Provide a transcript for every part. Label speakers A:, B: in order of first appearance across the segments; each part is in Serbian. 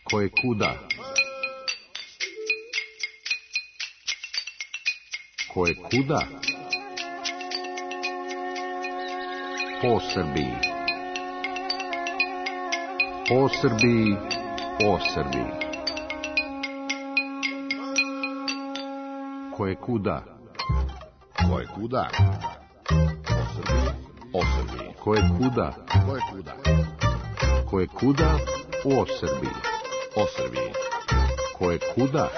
A: Koje kuda? Koje kuda? Po Srbiji. Po Srbiji, o Srbiji. Koje kuda?
B: Koje kuda? O Srbiji, o Srbiji.
A: Koje kuda?
B: Koje kuda?
A: Koje kuda? O Srbiji.
B: O Srbiji.
A: Koje kuda?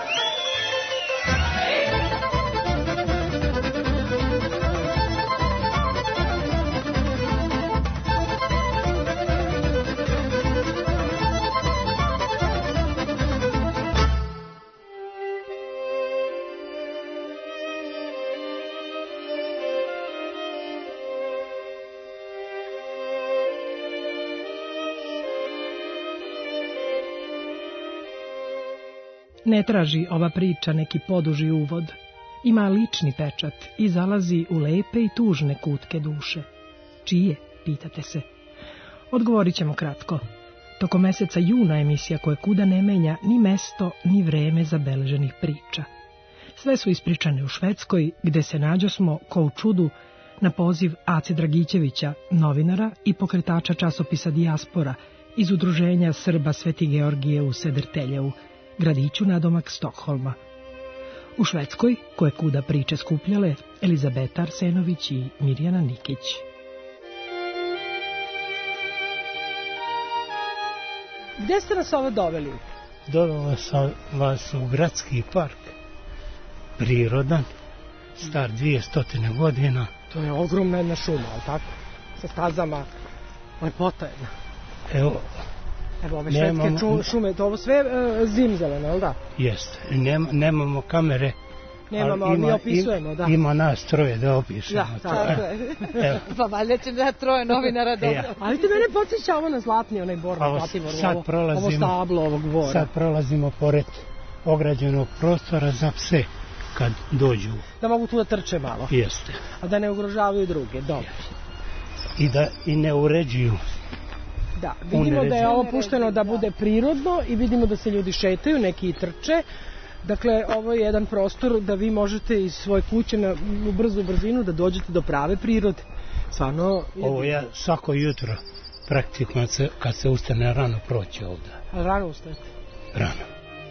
C: Ne traži ova priča neki poduži uvod. Ima lični pečat i zalazi u lepe i tužne kutke duše. Čije, pitate se? Odgovorit ćemo kratko. Tokom meseca juna emisija Koje kuda ne menja ni mesto, ni vreme zabeleženih priča. Sve su ispričane u Švedskoj, gde se nađosmo, ko u čudu, na poziv Ace Dragićevića, novinara i pokretača časopisa Dijaspora iz udruženja Srba Sveti Georgije u Sederteljevu, gradiću nadomak Stokholma. U Švedskoj, koje kuda priče skupljale, Elizabeta Arsenović i Mirjana Nikić. Gde ste nas ovo doveli?
D: Dovela sam vas u gradski park, prirodan, star 200 godina.
C: To je ogromna jedna šuma, ali tako? Sa stazama, lepota jedna.
D: Evo,
C: ove švedske šume, to ovo sve zimzeleno, ali da?
D: Jeste, nemamo kamere.
C: Nemamo, ali mi opisujemo, da.
D: Ima nas troje da opišemo.
C: Da, tako je. Pa valjda će da troje novinara dobro. Ali te mene podsjeća ovo na Zlatni, onaj Borba Zlatibor, ovo stablo ovog dvora.
D: Sad prolazimo pored ograđenog prostora za pse kad dođu.
C: Da mogu tu da trče malo.
D: Jeste.
C: A da ne ugrožavaju druge, dobro.
D: I ne uređuju.
C: Da, vidimo da je ovo pušteno da bude prirodno i vidimo da se ljudi šetaju, neki i trče. Dakle, ovo je jedan prostor da vi možete iz svoje kuće u brzu brzinu da dođete do prave prirode. Stvarno...
D: Ovo ja svako jutro praktično kad se ustane rano proći ovdje.
C: A rano ustajete?
D: Rano.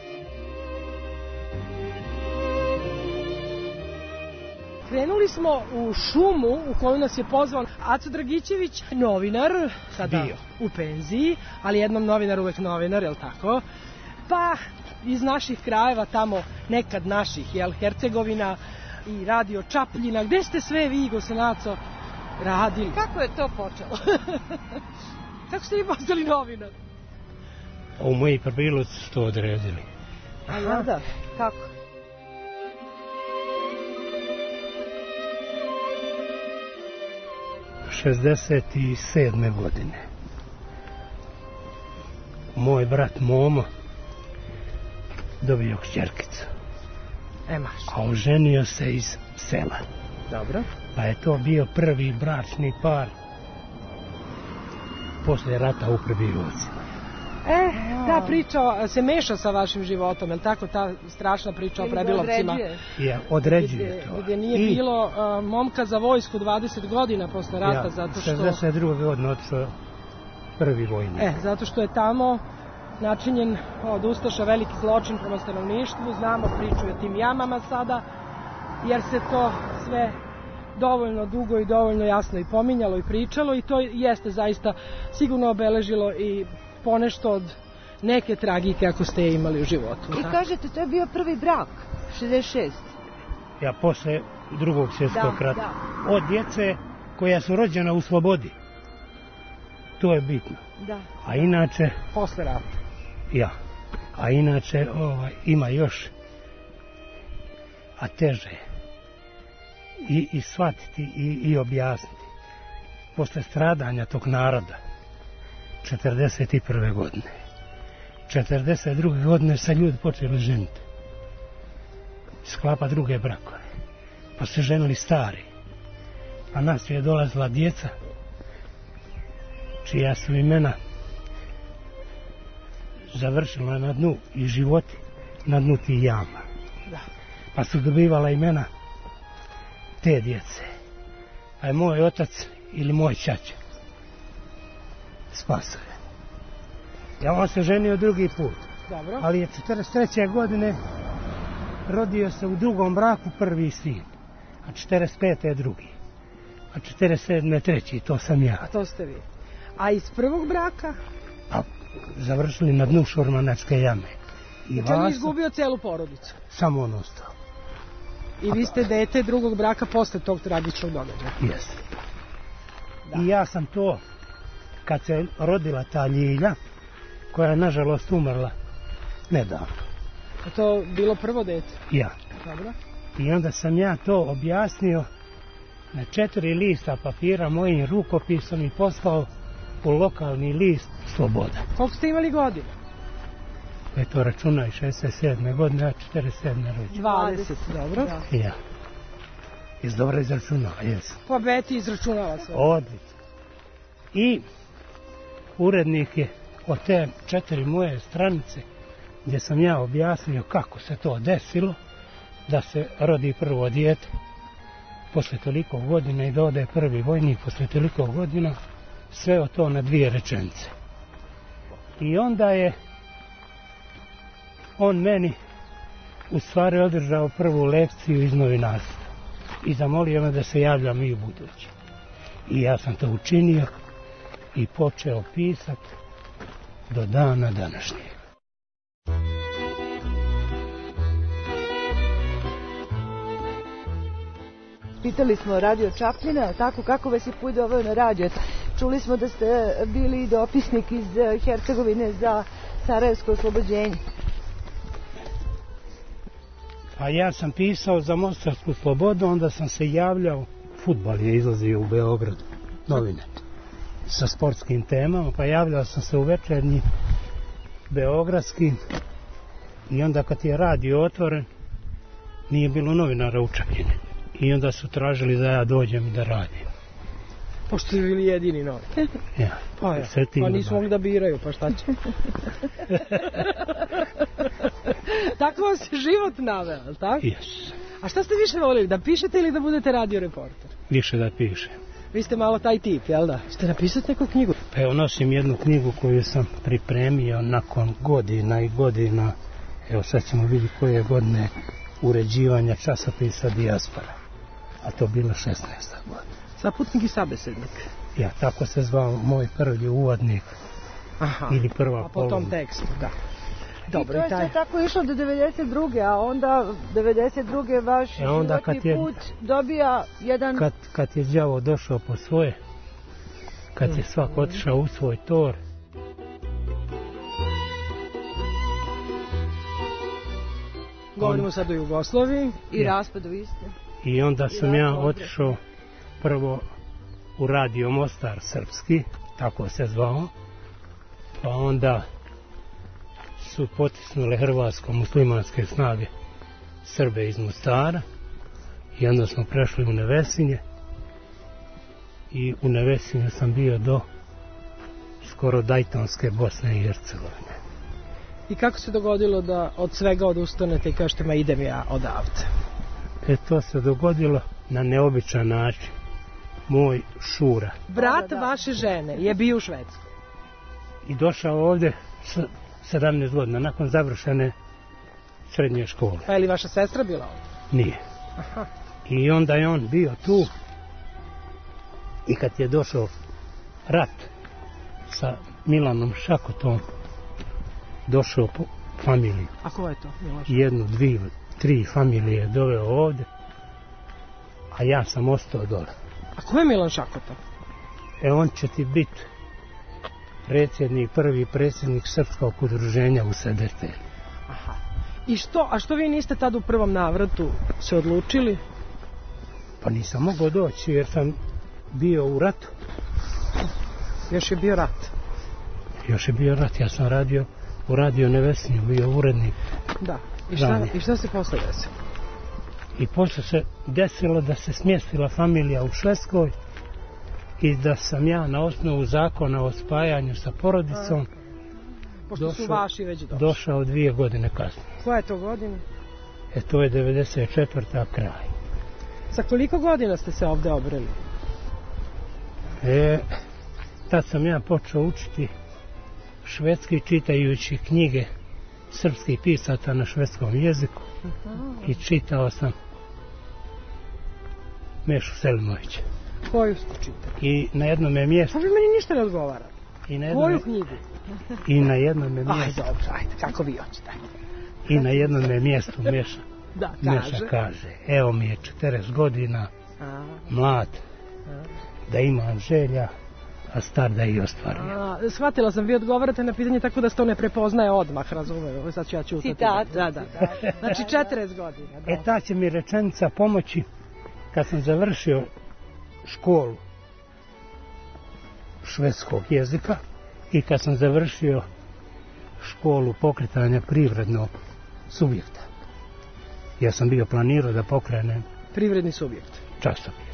C: Krenuli smo u šumu u koju nas je pozvao Aco Dragićević, novinar, sada u penziji, ali jednom novinar uvek novinar, je li tako? Pa iz naših krajeva tamo, nekad naših, Hercegovina i radio Čapljina. Gde ste sve vi, gospodin Aco, radili?
E: Kako je to počelo?
C: Kako ste vi postali novinar?
D: U moji praviluci su to odredili.
E: A da, kako?
D: '67. godine. Moj brat Momo dobio kćerkicu. A oženio se iz sela.
C: Dobro.
D: Pa je to bio prvi bračni par posle rata u Prebirovcima.
C: Ta priča se meša sa vašim životom, je li tako, ta strašna priča o Prebilovcima?
D: Određuje to.
C: Gdje nije bilo momka za vojsku 20 godina posle rata, zato što...
D: 62. godine otišao prvi vojnik.
C: Zato što je tamo načinjen od Ustaša veliki zločin prema stanovništvu, znamo priču o tim jamama sada, jer se to sve dovoljno dugo i dovoljno jasno i pominjalo i pričalo i to jeste zaista sigurno obeležilo i ponešto od neke tragike ako ste je imali u životu.
E: I kažete, to je bio prvi brak, 66.
D: Ja posle drugog svjetskog rata. Od djece koja su rođena u slobodi. To je bitno.
E: Da.
D: A inače...
C: Posle rata.
D: Ja. A inače ima još, a teže i shvatiti i objasniti. Posle stradanja tog naroda 41. godine. 42. godine se ljudi počeli ženiti. Sklapa druge brakove. Pa se ženili stari. A nas je dolazila djeca čija su imena završila na dnu i životi na dnu tih jama.
C: Da.
D: Pa su dobivala imena te djece. A je moj otac ili moj ćaća Spasoje. Ja on se ženio drugi put.
C: Dobro.
D: Ali je 43. godine rodio se u drugom braku prvi sin, a 45. je drugi, a 47. treći, to sam ja.
C: A to ste vi. A iz prvog braka?
D: A završili na dnu Šormanačke jame.
C: Znači on je izgubio celu porodicu?
D: Samo on ostao.
C: I vi ste dete drugog braka posle tog tragičnog događaja?
D: Jeste. I ja sam to, kad se rodila ta Ljilja, koja je nažalost umrla nedavno.
C: A to bilo prvo dete?
D: Ja.
C: Dobro.
D: I onda sam ja to objasnio na 4 lista papira mojim rukopisom i poslao u lokalni list Sloboda.
C: Koliko ste imali godina?
D: To računaj 67. godine, a 47. rođe.
C: 20, dobro. Da.
D: Ja. Jesi dobro izračunao? Jesam.
C: Pa Beti izračunala sve.
D: Odlično. I urednik je od te 4 moje stranice, gdje sam ja objasnio kako se to desilo, da se rodi prvo dijete posle toliko godina i da ode prvi vojnik posle toliko godina, sve o to na 2 rečenice. I onda je on meni u stvari održao prvu lekciju iz novinarstva i zamolio me da se javljam i u buduće. I ja sam to učinio i počeo pisati do dana današnjeg.
E: Pitali smo Radio Čapljina, tako kako vas je put doveo na radio. Čuli smo da ste bili dopisnik iz Hercegovine za Sarajevsko oslobođenje.
D: A ja sam pisao za Mostarsku slobodu, onda sam se javljao, fudbal je izlazio u Beogradu, novine, sa sportskim temama, pa javljao sam se u Večernji beogradski i onda kad je radio otvoren, nije bilo novinara u Čapljini. I onda su tražili da ja dođem i da radim.
C: Pošto ste bili jedini novinar.
D: Ja.
C: Pa nisu mogli da biraju, pa šta će? Tako vam se život naveo, ali tako?
D: Yes.
C: A šta ste više volili, da pišete ili da budete radio reporter?
D: Više da pišem.
C: Vi ste malo taj tip, jel da? Ste napisati neku knjigu?
D: Pa evo nosim jednu knjigu koju sam pripremio nakon godina i godina. Evo sad ćemo vidjeti koje godine uređivanja časopisa Dijaspora. A to bilo 16. godina.
C: Saputnik i sabesednik.
D: Ja, tako se zvao moj prvi uvodnik.
C: Aha.
D: Ili prva
C: a po tom tekstu, da. Dobro,
E: i to je tako išlo do 92. A onda 92. vaš životni put dobija jedan...
D: Kad je đavo došao po svoje, kad je svak otišao u svoj tor.
C: Govorimo sad o Jugoslaviji.
E: I raspadu iste.
D: I onda sam ja otišao prvo u Radio Mostar srpski, tako se zvao, pa onda su potisnule hrvatsko-muslimanske snage Srbe iz Mostara i onda smo prešli u Nevesinje i u Nevesinju sam bio do skoro Dajtonske Bosne i Hercegovine.
C: I kako se dogodilo da od svega odustanete i kažete ma idem ja odavde?
D: To se dogodilo na neobičan način. Moj Šura,
C: brat vaše žene, je bio u Švedskoj
D: i došao ovdje s 17 godina nakon završene srednje škole.
C: Pa je li vaša sestra bila ovdje?
D: Nije.
C: Aha.
D: I onda je on bio tu i kad je došao rat sa Milanom Šakotom, došao po familiju.
C: A ko je to?
D: 1, 2, 3 familije je doveo ovdje, a ja sam ostao dole.
C: A ko je Milan Šakota?
D: On će ti biti prvi predsjednik Srpskog udruženja u SDT.
C: Aha. A što vi niste tad u prvom navratu se odlučili?
D: Pa nisam mogao doći jer sam bio u ratu.
C: Još je bio rat?
D: Još je bio rat, ja sam radio u Radio Nevesinju, bio urednik.
C: Da, i šta se posle desilo?
D: I posle se desilo da se smjestila familija u Švedskoj i da sam ja na osnovu zakona o spajanju sa porodicom
C: Pošto su vaši već došli.
D: Došao 2 godine kasnije.
C: Koja je to godina?
D: To je 94. kraj.
C: Sa koliko godina ste se ovde obreli?
D: Tad sam ja počeo učiti švedski čitajući knjige srpskih pisaca na švedskom jeziku. I čitao sam Mešu Selimovića.
C: Koju ste čitali?
D: I na jednom je mjestu...
C: Pa vi meni ništa ne odgovarate. Koju knjigu?
D: I na jednom je mjestu...
C: Ajde, kako vi hoćete.
D: I na jednom je mjestu Meša kaže, evo mi je 40 godina, mlad, da imam želja, a star da ih ostvarujem.
C: Shvatila sam, vi odgovarate na pitanje tako da se to ne prepoznaje odmah, razumem. Sad ću ja čutati.
E: Citat.
C: Da. Znači 40 godina. Da.
D: Ta će mi rečenica pomoći kad sam završio školu švedskog jezika i kad sam završio školu pokretanja privrednog subjekta. Ja sam bio planirao da pokrenem
C: privredni subjekt.
D: Časopis.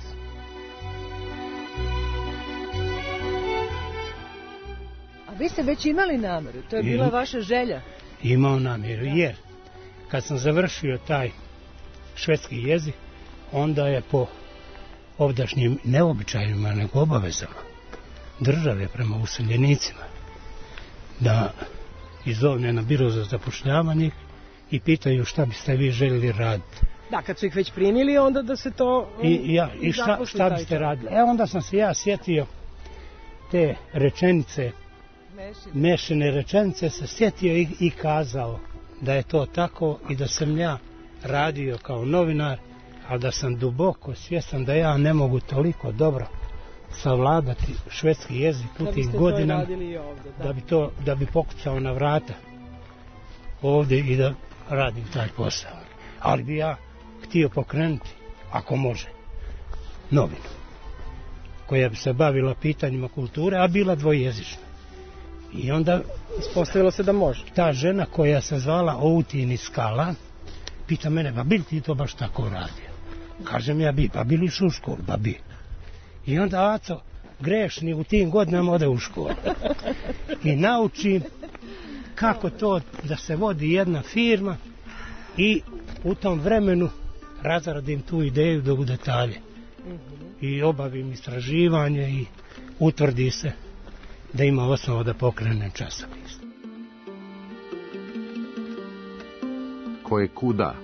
E: A vi ste već imali namjeru, to je bila vaša želja?
D: Imao namjeru, jer kad sam završio taj švedski jezik, onda je po ovdašnjim neobičajima, nego obavezama države prema useljenicima da izovne na biro za zapošljavanje i pitaju šta biste vi željeli raditi.
C: Da, kad su ih već primili, onda da se to...
D: I šta biste radili? Onda sam se ja sjetio te rečenice, Mešine rečenice, se sjetio i kazao da je to tako i da sam ja radio kao novinar, ali da sam duboko svjestan da ja ne mogu toliko dobro savladati švedski jezik u tim godinama da bi pokucao na vrata ovdje i da radim taj posao. Ali bi ja htio pokrenuti, ako može, novinu koja bi se bavila pitanjima kulture, a bila dvojezična. I onda
C: ispostavilo se da može.
D: Ta žena koja se zvala Outini Skala pita mene, pa bi li ti to baš tako radio? Kažem ja bi, pa bili su u školu, pa bi. I onda Aco, grešni u tim godinama ode u školu. I naučim kako to da se vodi jedna firma i u tom vremenu razradim tu ideju do detalje. I obavim istraživanje i utvrdi se da ima osnova da pokrenem časopis.
A: Koje kuda?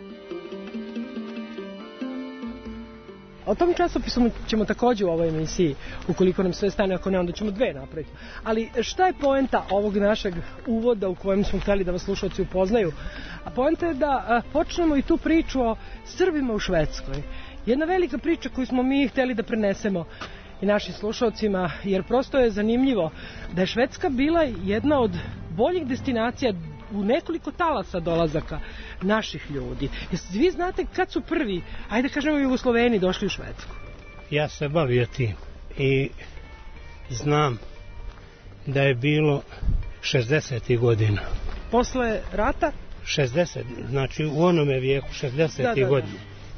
C: O tom časopisu ćemo također u ovoj emisiji, ukoliko nam sve stane, ako ne, onda ćemo 2 napraviti. Ali šta je poenta ovog našeg uvoda u kojem smo htjeli da vas slušalci upoznaju? A poenta je da počnemo i tu priču o Srbima u Švedskoj. Jedna velika priča koju smo mi htjeli da prenesemo i našim slušalcima, jer prosto je zanimljivo da je Švedska bila jedna od boljih destinacija u nekoliko talasa dolazaka naših ljudi. Vi znate kad su prvi, ajde kažemo Jugosloveni, došli u Švedsku?
D: Ja se bavio tim i znam da je bilo 60. godina.
C: Posle rata?
D: 60, znači u onome vijeku 60. godina.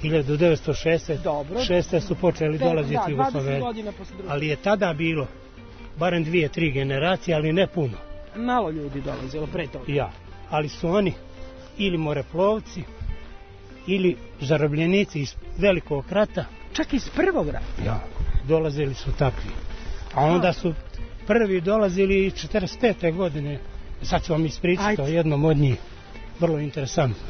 D: 1906. su počeli dolaziti Jugosloveni. Ali je tada bilo barem 2-3 generacije, ali ne puno.
C: Malo ljudi dolazilo pre toga.
D: Ja, ali su oni ili moreplovci, ili zarobljenici iz velikog rata.
C: Čak iz prvog rata?
D: Ja, dolazili su takvi. A onda su prvi dolazili 45. godine. Sad ću vam ispričati o jednom od njih. Vrlo interesantno.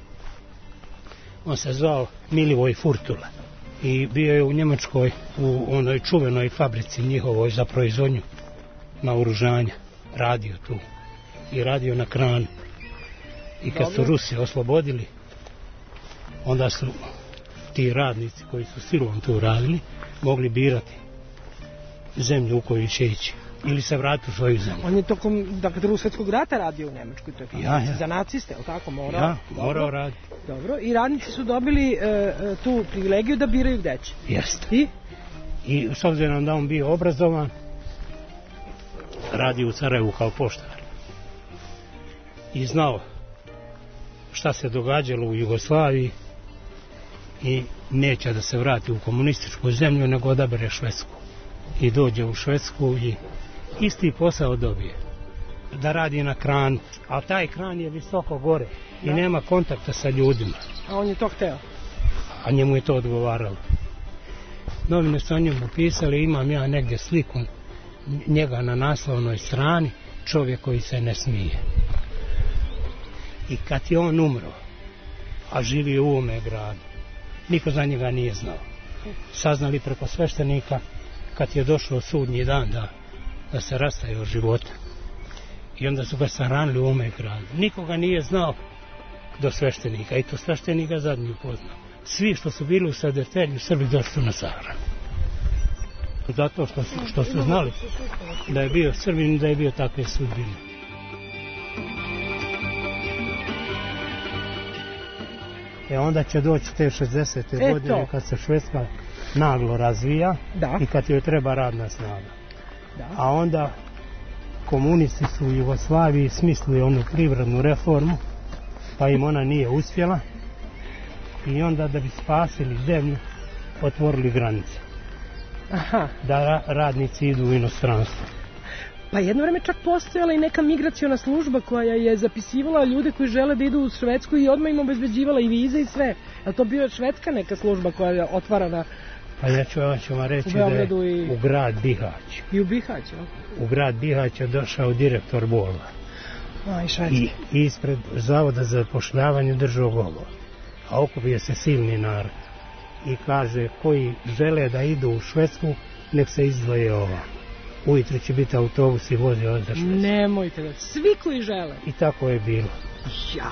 D: On se zvao Milivoj Furtula i bio je u Njemačkoj u onoj čuvenoj fabrici njihovoj za proizvodnju naoružanja. Radio tu i radio na kranu. I kad su Rusi oslobodili, onda su ti radnici koji su silom tu radili mogli birati zemlju u koju će ići ili se vratiti u svoju zemlju.
C: On je tokom Drugog svjetskog rata radio u Njemačkoj, to je
D: ja.
C: Za naciste, je li tako?
D: Morao raditi.
C: Dobro, i radnici su dobili tu privilegiju da biraju gde će.
D: Jeste. I s obzirom da on bio obrazovan, radio u Sarajevu kao poštar. I znao šta se događalo u Jugoslaviji i neće da se vrati u komunističku zemlju, nego odabere Švedsku. I dođe u Švedsku i isti posao dobije. da radi na kranu, a taj kran je visoko gore i nema kontakta sa ljudima.
C: A on je to hteo?
D: A njemu je to odgovaralo. Novine su o njemu pisali, imam ja negdje sliku njega na naslovnoj strani, čovjek koji se ne smije. I kad je on umro, a živi u ovome gradu, niko za njega nije znao. Saznali preko sveštenika kad je došlo sudnji dan da se rastaje od života. I onda su ga sahranili u ovome gradu. Nikoga nije znao do sveštenika, i to sveštenika zadnji upoznao. Svi što su bili u Sadetelju, Srbi došli su na sahranu. Zato što su znali da je bio Srbin i da je bio takve sudbine. Onda će doći te 60. godine kad se Švedska naglo razvija i kad joj treba radna snaga. A onda komunisti su u Jugoslaviji smislili onu privrednu reformu, pa im ona nije uspjela, i onda da bi spasili zemlju otvorili granice.
C: Aha.
D: Da radnici idu u inostranstvo.
C: Pa jedno vreme čak postojala i neka migraciona služba koja je zapisivala ljude koji žele da idu u Švedsku i odmah im obezbeđivala i vize i sve. A to bio švedska neka služba koja je otvarana.
D: Pa ja ću vam reći da je u grad Bihać.
C: I u Bihać,
D: U grad Bihać je došao direktor Bolva. I ispred Zavoda za zapošljavanje držao govor. A okupio se silni narod. I kaže, koji žele da idu u Švedsku, nek se izdvoje ova. Ujutro će biti autobus i vozi od za Švedsku.
C: Nemojte da, svi koji žele.
D: I tako je bilo.
C: Ja.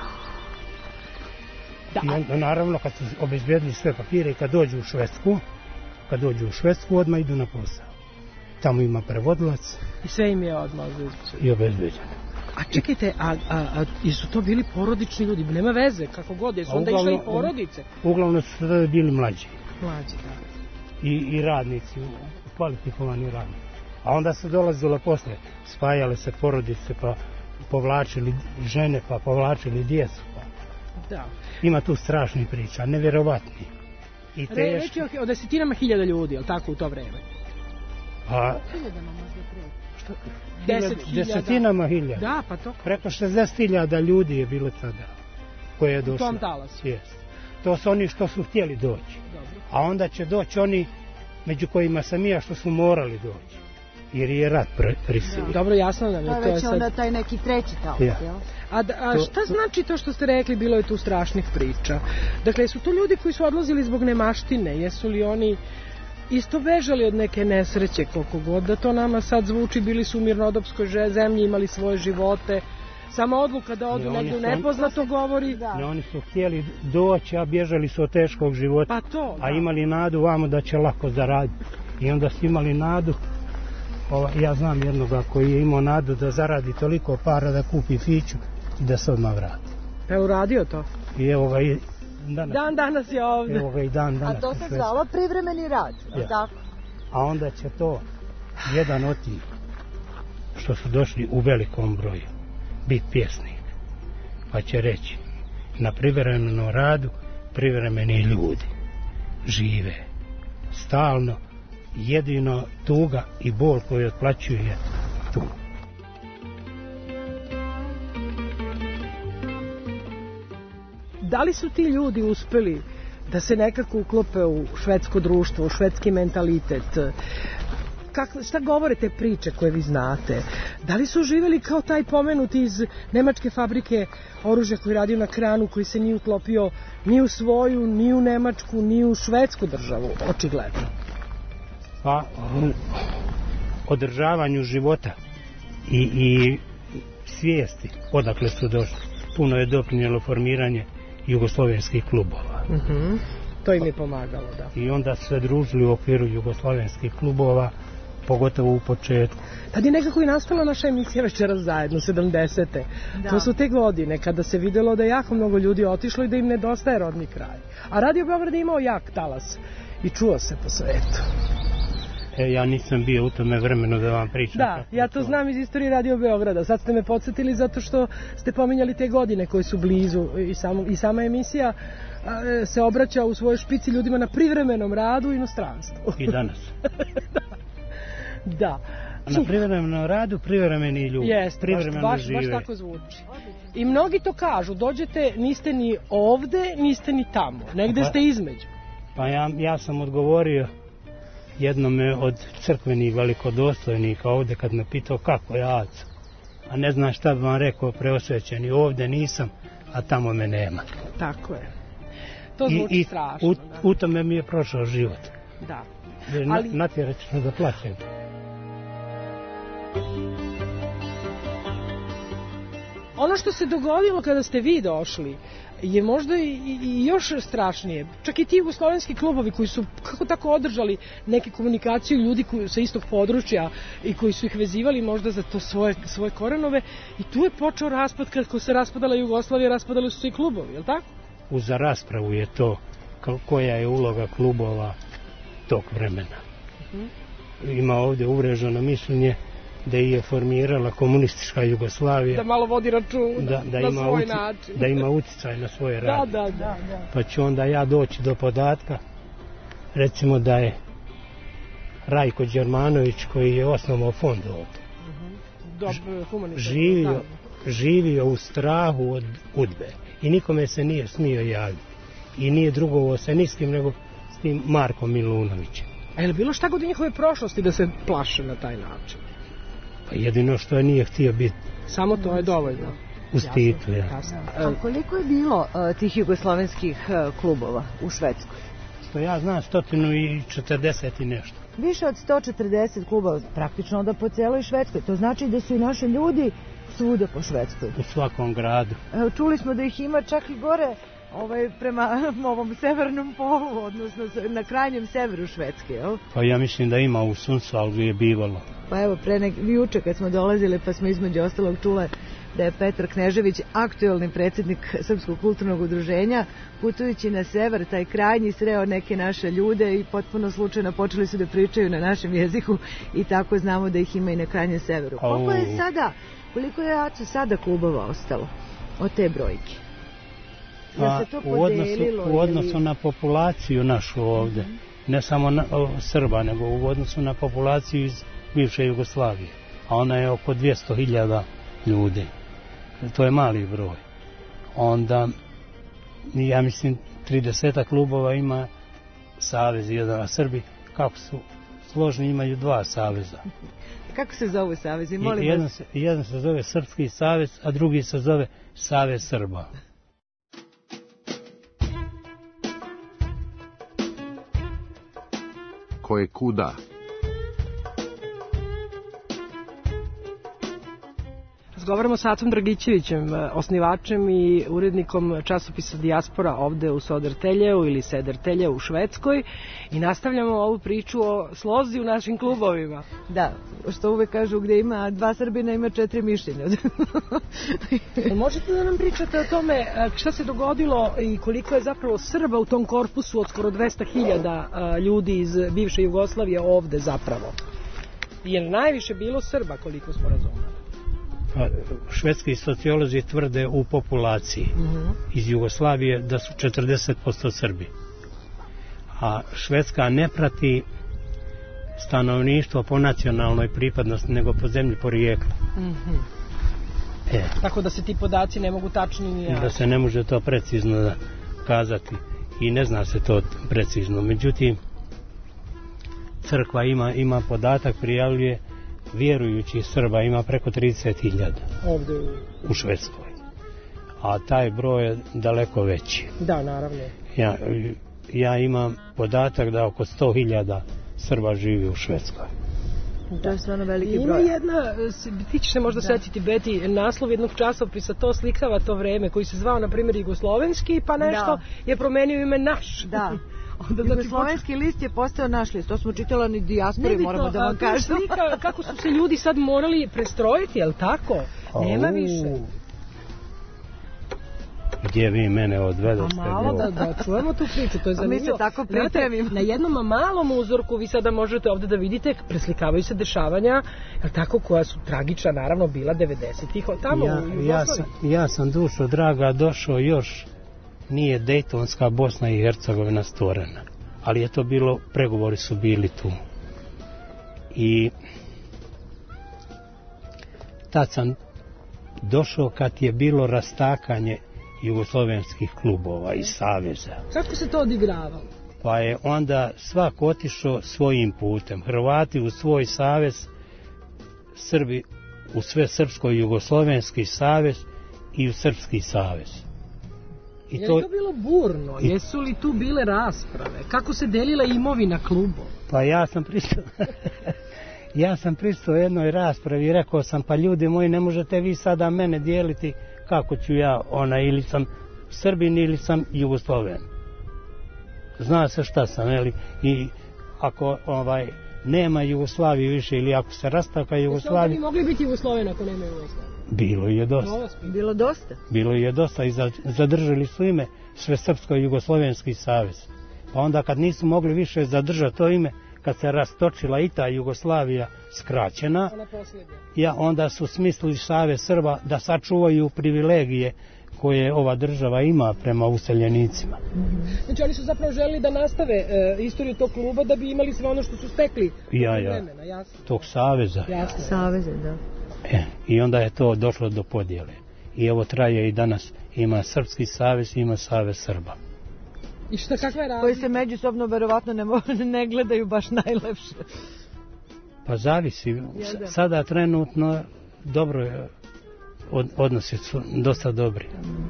D: I onda, naravno, kad su obezbedili sve papire i kad dođu u Švedsku, odmah idu na posao. Tamo ima prevodilac.
C: I sve im je odmah
D: i obezbeđeno.
C: A čekajte, su to bili porodični ljudi? Nema veze, kako god, jesu onda išle i porodice?
D: Uglavnom su tada bili mlađi.
C: Mlađi, da.
D: I radnici, kvalifikovani radnici. A onda se dolazilo posle, spajale se porodice, pa povlačili žene, pa povlačili djecu.
C: Da.
D: Ima tu strašnih priča, nevjerovatni. I
C: reći o desetinama hiljada ljudi, je li tako u to vreme?
D: Pa...
E: Hiljadama možda pre.
C: Što?
D: 10.000. Desetinama hiljada.
C: Da, pa to.
D: Preko 60.000 ljudi je bilo tada. Koje je došlo.
C: U tom talasu.
D: Jest. To su oni što su htjeli doći.
C: Dobro.
D: A onda će doći oni među kojima sam ja što su morali doći. Jer je rat prisilio.
C: Dobro, jasno nam je.
E: To je već onda taj neki treći talas, jel?
C: A šta znači to što ste rekli, bilo je tu strašnih priča? Dakle, su to ljudi koji su odlazili zbog nemaštine? Jesu li oni isto bežali od neke nesreće, koliko god da to nama sad zvuči? Bili su u mirnodopskoj zemlji, imali svoje živote. Sama odluka da odu negdje u nepoznato govori.
D: Ne, oni su htjeli doći, a bježali su od teškog života.
C: Pa to, da.
D: A imali nadu vamo da će lako zaraditi. I onda su imali nadu. Ja znam jednoga koji je imao nadu da zaradi toliko para da kupi fiću i da se odmah vrati.
C: Je uradio to?
D: I evo ga i
C: danas je ovdje.
D: Evo ga i danas.
E: A to se zvala privremeni rad, je tako?
D: A onda će to jedan od tih što su došli u velikom broju biti pjesnik. Pa će reći, na privremenom radu privremeni ljudi žive stalno. Jedino tuga i bol koju otplaćuje tu.
C: Da li su ti ljudi uspeli da se nekako uklope u švedsko društvo, u švedski mentalitet? Šta govore te priče koje vi znate? Da li su živjeli kao taj pomenuti iz nemačke fabrike oružja koji radio na kranu, koji se nije uklopio ni u svoju, ni u nemačku, ni u švedsku državu, očigledno?
D: Pa održavanju života i svijesti odakle su došli. Puno je doprinijelo formiranje jugoslovenskih klubova.
C: To im je pomagalo, da.
D: I onda su se družili u okviru jugoslovenskih klubova, pogotovo u početku.
C: Tad je nekako i nastala naša emisija Večeras zajedno, 70. To su te godine kada se vidjelo da je jako mnogo ljudi otišlo i da im nedostaje rodni kraj. A Radio Beograd je imao jak talas i čuo se po svetu.
D: Ja nisam bio u tome vremenu da vam pričam.
C: Da, ja to znam iz istorije Radio Beograda. Sad ste me podsjetili zato što ste pominjali te godine koje su blizu i sama emisija se obraća u svojoj špici ljudima na privremenom radu u inostranstvu.
D: I danas.
C: Da.
D: Na privremenom radu privremeni ljudi.
C: Jeste, baš tako zvuči. I mnogi to kažu, dođete, niste ni ovde, niste ni tamo, negde ste između.
D: Pa ja sam odgovorio jednome od crkvenih velikodostojnika ovde kad me pitao kako je Aco. A ne znam šta bi vam rekao preosvećeni, ovde nisam, a tamo me nema.
C: Tako je. To zvuči strašno.
D: U tome mi je prošao život.
C: Da.
D: Natjerat ću da plaćem.
C: Ono što se dogodilo kada ste vi došli je možda i još strašnije. Čak i ti jugoslovenski klubovi koji su kako tako održali neke komunikaciju ljudi sa istog područja i koji su ih vezivali možda za to svoje korenove i tu je počeo raspad. Kako se raspadala Jugoslavija, raspadali su se i klubovi, je li tako?
D: Za raspravu je to koja je uloga klubova tog vremena. Ima ovdje uvreženo mišljenje da je formirala komunistička Jugoslavija.
C: Da malo vodi račun na svoj način.
D: Da ima uticaj na svoje rade.
C: Da.
D: Pa ću onda ja doći do podatka, recimo da je Rajko Đermanović, koji je osnovao fond ovdje, živio u strahu od UDBE i nikome se nije smio javiti. I nije drugovao se ni s kim nego s tim Markom Milunovićem.
C: A je li bilo šta god u njihove prošlosti da se plaše na taj način?
D: Pa jedino što je nije htio biti.
C: Samo to je dovoljno.
D: U stitu, ja.
E: A koliko je bilo tih jugoslovenskih klubova u Švedskoj?
D: Što ja znam, 140 i nešto.
E: Više od 140 klubova, praktično onda po cijeloj Švedskoj. To znači da su i naši ljudi svuda po Švedskoj.
D: U svakom gradu.
E: Čuli smo da ih ima čak i gore prema ovom severnom polu, odnosno na krajnjem severu Švedske, jel?
D: Pa ja mislim da ima u Sundsvallu je bivalo.
E: Pa evo, juče kad smo dolazili, pa smo između ostalog čule da je Petar Knežević, aktuelni predsjednik Srpskog kulturnog udruženja, putujući na sever, taj krajnji, sreo neke naše ljude i potpuno slučajno počeli su da pričaju na našem jeziku i tako znamo da ih ima i na krajnjem severu. Koliko je Aco sada klubova ostalo od te brojke?
D: U odnosu na populaciju našu ovdje, ne samo Srba, nego u odnosu na populaciju iz bivše Jugoslavije, a ona je oko 200.000 ljudi. To je mali broj. Onda, ja mislim, 30 klubova ima savez jedan, a Srbi, kako su složni, imaju 2 saveza.
E: Kako se zove savezi?
D: Jedan se zove Srpski savez, a drugi se zove Savez Srba.
A: Ko je kuda?
C: Razgovaramo s Acom Dragićevićem, osnivačem i urednikom časopisa Dijaspora ovde u Södertälje ili Södertälje u Švedskoj i nastavljamo ovu priču o slozi u našim klubovima.
E: Da, što uvek kažu gdje ima 2 Srbina ima 4 mišljenja.
C: Možete da nam pričate o tome šta se dogodilo i koliko je zapravo Srba u tom korpusu od skoro 200.000 ljudi iz bivše Jugoslavije ovde zapravo? Je li najviše bilo Srba koliko smo razumeli?
D: Švedski sociolozi tvrde u populaciji iz Jugoslavije da su 40% Srbi. A Švedska ne prati stanovništvo po nacionalnoj pripadnosti, nego po zemlji porijekla.
C: Tako da se ti podaci ne mogu tačni ni
D: da se ne može to precizno kazati i ne zna se to precizno. Međutim, crkva ima podatak, prijavljuje vjerujućih Srba ima preko 30.000
C: ovdje
D: u Švedskoj. A taj broj je daleko veći.
C: Da, naravno.
D: Ja imam podatak da oko 100.000 Srba živi u Švedskoj.
E: To je stvarno veliki broj.
C: Ima jedna, ti ćeš se možda setiti, Beti, naslov jednog časopisa, to slikava to vreme, koji se zvao, na primjer, Jugoslovenski, pa nešto je promenio ime Naš.
E: Da. Jugoslovenski list je postao naš list, to smo čitala ni Dijaspori, moramo da vam kažem.
C: Slika kako su se ljudi sad morali prestrojiti, je li tako? Nema više.
D: Gdje vi mene odvedete?
C: Malo da čujemo tu priču, to je zanimljivo.
E: Mi se tako pripremimo.
C: Na jednom malom uzorku vi sada možete ovdje da vidite, preslikavaju se dešavanja, je tako, koja su tragična, naravno, bila 90-ih tamo u Jugoslaviji.
D: Ja sam, dušo draga, došao još, nije Dejtonska Bosna i Hercegovina stvorena, ali je to bilo, pregovori su bili tu. I tad sam došao kad je bilo rastakanje jugoslovenskih klubova i saveza.
C: Kako se to odigravalo?
D: Pa je onda svako otišao svojim putem. Hrvati u svoj savez, Srbi u sve srpsko-jugoslovenski savez i u srpski savez.
C: Je li to bilo burno? Jesu li tu bile rasprave? Kako se delila imovina klubova?
D: Pa ja sam pristao jednoj raspravi i rekao sam, pa ljudi moji, ne možete vi sada mene dijeliti kako ću ja, ili sam Srbin ili sam Jugosloven. Zna se šta sam, i ako nema Jugoslavije više ili ako se rastaka Jugoslavija...
C: Jesu li mogli biti Jugosloven ako nema Jugoslavije?
D: Bilo je dosta.
E: Bilo
D: je dosta i zadržali su ime Svesrpsko-jugoslovenski savez. Pa onda kad nisu mogli više zadržati to ime, kad se rastočila i ta Jugoslavija skraćena, onda su smislili Savez Srba da sačuvaju privilegije koje ova država ima prema useljenicima.
C: Znači oni su zapravo želeli da nastave istoriju tog kluba da bi imali sve ono što su stekli vremena, jasno.
D: Tog saveza.
E: Saveza, da.
D: I onda je to došlo do podjele. I evo traje i danas, ima Srpski savez, ima Savez Srba.
C: I šta, kakva je razlika?
E: Koji se međusobno verovatno ne gledaju baš najlepše.
D: Pa zavisi. Sada trenutno dobro je, odnosi su dosta dobri.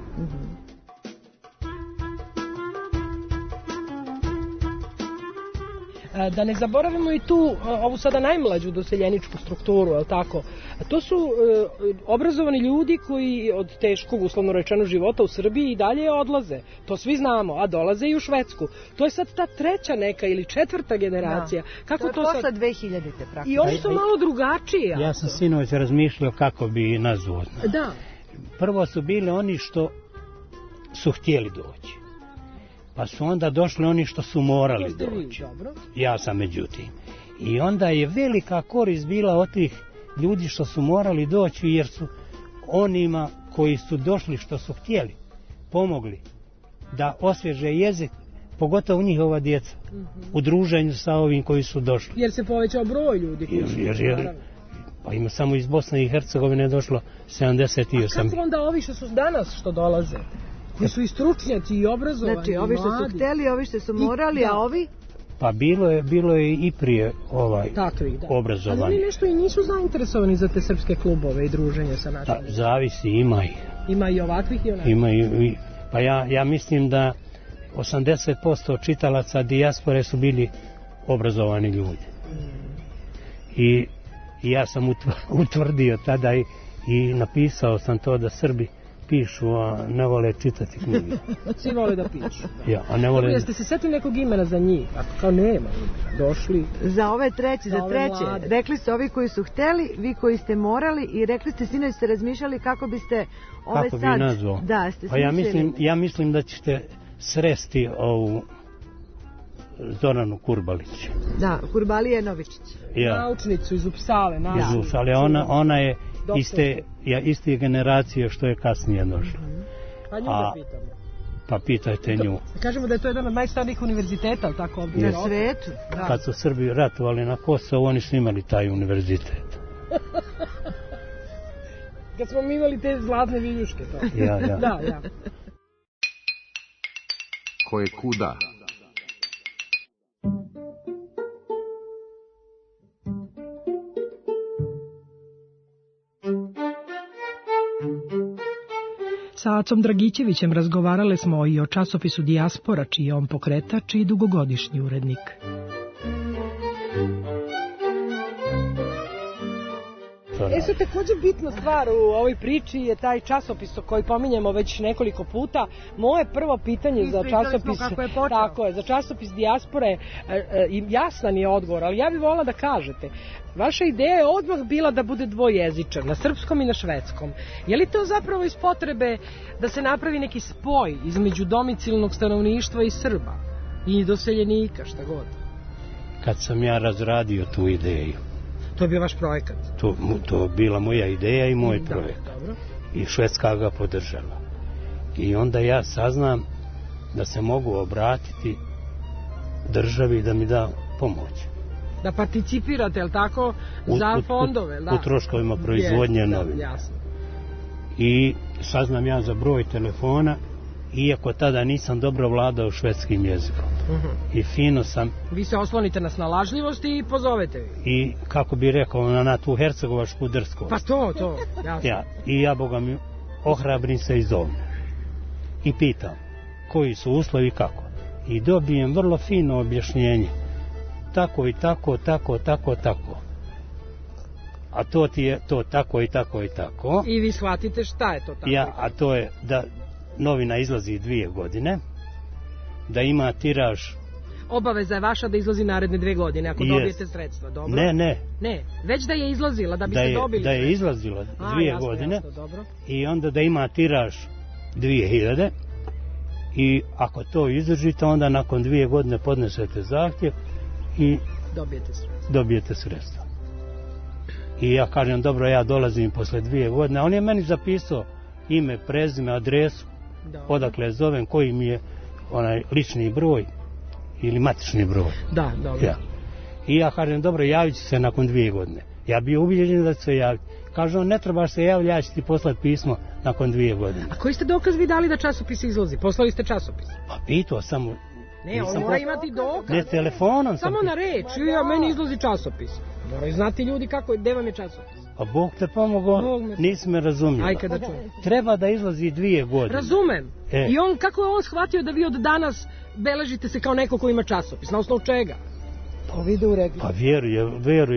C: Da ne zaboravimo i tu ovu sada najmlađu doseljeničku strukturu, je li tako? To su obrazovani ljudi koji od teškog, uslovno rečeno, života u Srbiji i dalje odlaze. To svi znamo, a dolaze i u Švedsku. To je sad ta treća neka ili četvrta generacija.
E: Kako to je posle 2000-te praktično.
C: I oni su malo drugačiji.
D: Ja sam sinoć razmišljao kako bi nazvao.
C: Da.
D: Prvo su bili oni što su htjeli doći. Pa su onda došli oni što su morali doći. Ja sam međutim. I onda je velika korist bila od tih ljudi što su morali doći, jer su onima koji su došli što su htjeli pomogli da osvježe jezik, pogotovo njihova djeca, u druženju sa ovim koji su došli.
C: Jer se povećao broj ljudi koji su došli.
D: Pa ima samo iz Bosne i Hercegovine došlo 78.
C: A kako onda ovi što su danas što dolaze? Koji su i stručnjaci i obrazovani,
E: znači, ovi što su htjeli, ovi što su morali, a ovi?
D: Pa bilo je i prije obrazovani.
C: Ali oni nešto i nisu zainteresovani za te srpske klubove i druženje sa našim.
D: Zavisi, ima ih.
C: Ima i ovakvih i onakvih?
D: Ima i, pa ja mislim da 80% čitalaca dijaspore su bili obrazovani ljudi. I ja sam utvrdio tada i napisao sam to da Srbi pišu, a ne vole čitati knjige.
C: Svi vole da pišu.
D: Ja, a ne vole...
C: Jeste se setili nekog imena za njih? Ako kao nema, došli...
E: Za ove treće, za treće. Mlade. Rekli ste ovi koji su hteli, vi koji ste morali i rekli ste, sinoć ste razmišljali kako biste ove
D: kako
E: sad...
D: bi nazvao?
E: Da, ste
D: pa ja mislim da ćete sresti ovu Zoranu Kurbalić.
E: Da, Kurbalije Novičić.
C: Ja. Naučnicu iz Upsale.
D: Ali ona je iste generacije što je kasnije došla.
C: Pa nju da pitamo.
D: Pa pitajte nju.
C: Kažemo da je to jedan od najstarijih univerziteta, ali tako ovdje?
E: Na svetu. Da.
D: Kad su Srbi ratovali na Kosovu, oni su imali taj univerzitet.
C: Kad smo mi imali te zlatne viljuške. To.
D: Ja.
C: Da.
A: Ko je kuda?
C: Sa Acom Dragićevićem razgovarale smo i o časopisu Dijaspora, čiji je on pokretač i dugogodišnji urednik. Sad također bitna stvar u ovoj priči je taj časopis koji pominjemo već nekoliko puta. Moje prvo pitanje za časopis, tako je, za časopis Dijaspore, jasan je odgovor, ali ja bih volila da kažete. Vaša ideja je odmah bila da bude dvojezičan, na srpskom i na švedskom. Je li to zapravo iz potrebe da se napravi neki spoj između domicilnog stanovništva i Srba i doseljenika, šta god?
D: Kad sam ja razradio tu ideju.
C: To je bio vaš projekat?
D: To je bila moja ideja i moj projekat. Dobro. I Švedska ga podržala. I onda ja saznam da se mogu obratiti državi da mi da pomoć.
C: Da participirate, je li tako, za fondove?
D: U troškovima proizvodnje novina.
C: Jasno.
D: I saznam ja za broj telefona, iako tada nisam dobro vladao švedskim jezikom. I fino sam...
C: Vi se oslonite na snalažljivost i pozovete.
D: I, kako bi rekao, na tu hercegovačku drskost.
C: Pa to, jasno.
D: I ja, Boga mi, ohrabrim se i zovem. I pitam, koji su uslovi i kako. I dobijem vrlo fino objašnjenje. Tako i tako, tako. A to ti je to tako i tako i tako.
C: I vi shvatite šta je to tako?
D: A to je da novina izlazi 2 godine, da ima tiraž.
C: Obaveza je vaša da izlazi naredne 2 godine, ako dobijete sredstva, dobro?
D: Ne,
C: već da je izlazila, da biste dobili
D: sredstva. Da je izlazila 2 godine i onda da ima tiraž 2000 i ako to izdržite, onda nakon 2 godine podnesete zahtjev i dobijete sredstva. I ja kažem, dobro, ja dolazim posle 2 godine, a on je meni zapisao ime, prezime, adresu, odakle zovem, koji mi je onaj lični broj ili matični broj.
C: Da, dobro.
D: I ja kažem, dobro, javit ću se nakon 2 godine. Ja bio ubilježen da ću se javiti. Kaže on, ne trebaš se javiti, ja ću ti poslati pismo nakon 2 godine.
C: A koji ste dokaz vi dali da časopis izlazi? Poslali ste časopis?
D: Pa pitao samo...
C: Ne, on mora imati dokaz.
D: Ne, telefonom
C: samo na reč, meni izlazi časopis. Moraju znati ljudi gde vam je časopis.
D: A Bog te pomogao, nisi me razumio.
C: Ajde da čujem.
D: Treba da izlazi 2 godine.
C: Razumem. I kako je on shvatio da vi od danas beležite se kao neko ko ima časopis? Na osnovu čega?
E: Pa vide u regiju.
D: Pa vjeruje.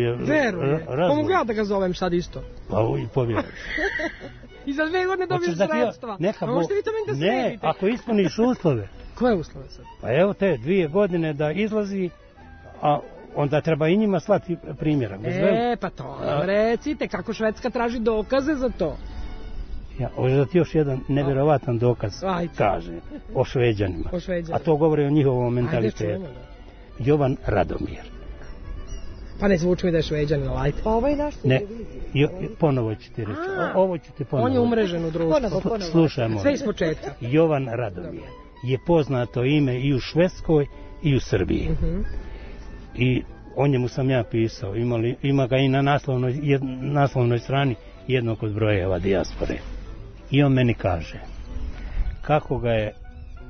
C: Pomogu ja da ga zovem sad isto.
D: Pa povjeruješ.
C: I za 2 godine dobiješ sredstva. A možete vi to meni da sredite?
D: Ne, ako ispuniš uslove.
C: Koje uslove sad?
D: Pa evo te 2 godine da izlazi, a onda treba i njima slati primjerak.
C: Pa to recite, kako Švedska traži dokaze za to.
D: Ovo ti još jedan nevjerovatan dokaz kaže o Šveđanima. A to govori o njihovom mentalitetu. Jovan Radomir.
C: Pa ne zvuči mi da je Šveđanin, ajte.
E: Pa ovaj naš televizija.
D: Ponovo ću ti reći. Ovo ću ti ponovo.
C: On je umrežen u društvu.
D: Slušajmo.
C: Sve iz početka.
D: Jovan Radomir je poznato ime i u Švedskoj i u Srbiji. I o njemu sam ja pisao. Ima ga i na naslovnoj strani jednog od brojeva dijaspore. I on meni kaže kako ga je